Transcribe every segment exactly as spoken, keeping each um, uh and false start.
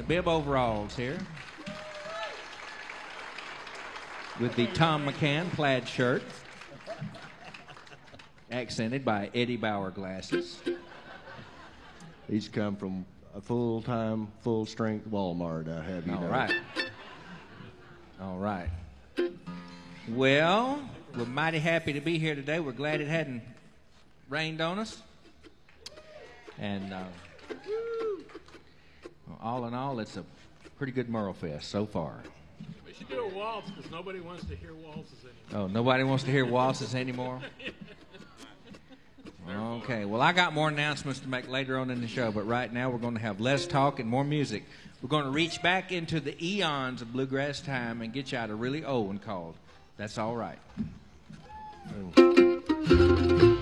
bib overalls here with the Tom McCann plaid shirt, accented by Eddie Bauer glasses. These come from a full-time, full-strength Walmart, I have you know. All right. All right. Well, we're mighty happy to be here today. We're glad it hadn't rained on us. And uh, well, all in all, it's a pretty good Merle Fest so far. We should do a waltz because nobody wants to hear waltzes anymore. Oh, nobody wants to hear waltzes anymore? Okay, well, I got more announcements to make later on in the show, but right now we're going to have less talk and more music. We're going to reach back into the eons of bluegrass time and get you out a really old one called That's All Right. Oh.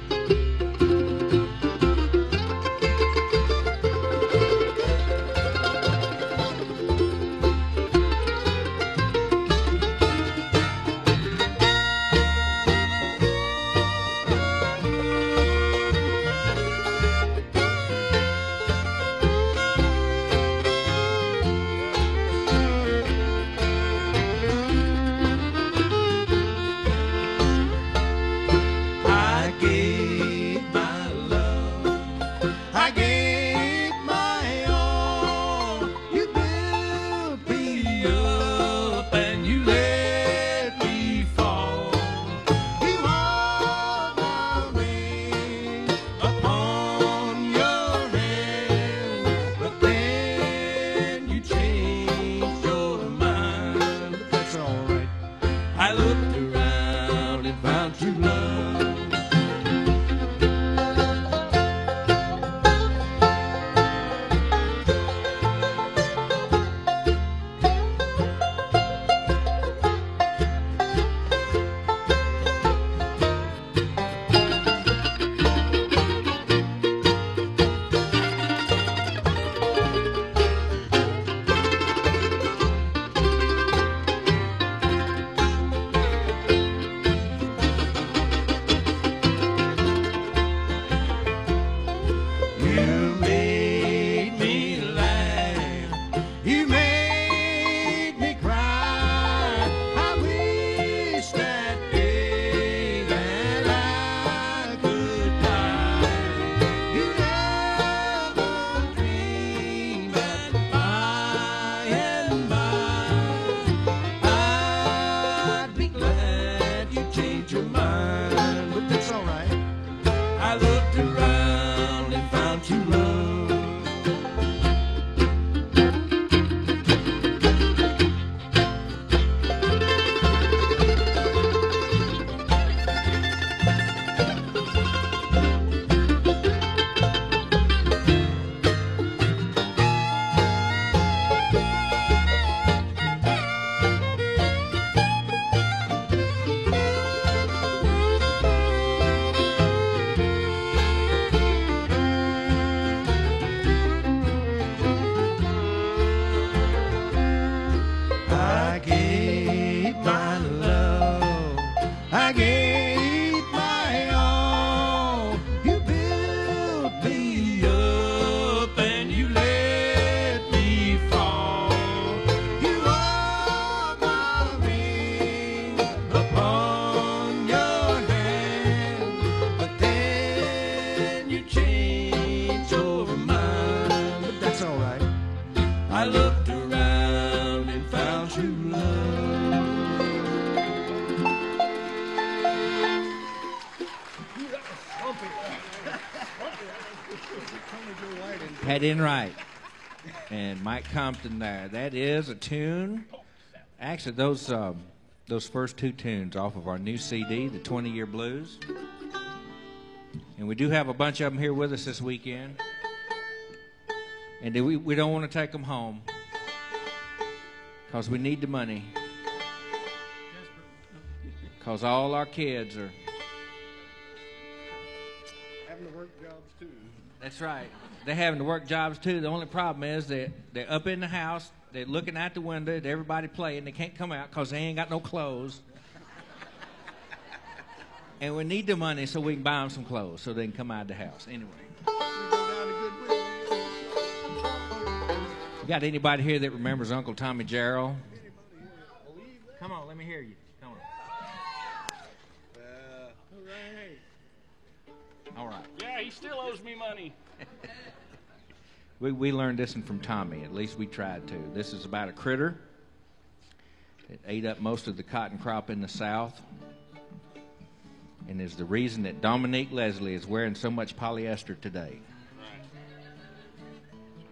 Pat Enright and Mike Compton there. That is a tune. Actually, those um, those first two tunes off of our new C D, the twenty-year Blues. And we do have a bunch of them here with us this weekend. And we, we don't want to take them home because we need the money. Because all our kids are having to work jobs too. That's right. They're having to work jobs too. The only problem is that they're up in the house, they're looking out the window at everybody playing. They can't come out because they ain't got no clothes. And we need the money so we can buy them some clothes so they can come out of the house. Anyway. Got anybody here that remembers Uncle Tommy Jarrell? Come on, let me hear you. Come on. All right. Yeah, he still owes me money. We, we learned this one from Tommy. At least we tried to. This is about a critter that ate up most of the cotton crop in the South and is the reason that Dominique Leslie is wearing so much polyester today.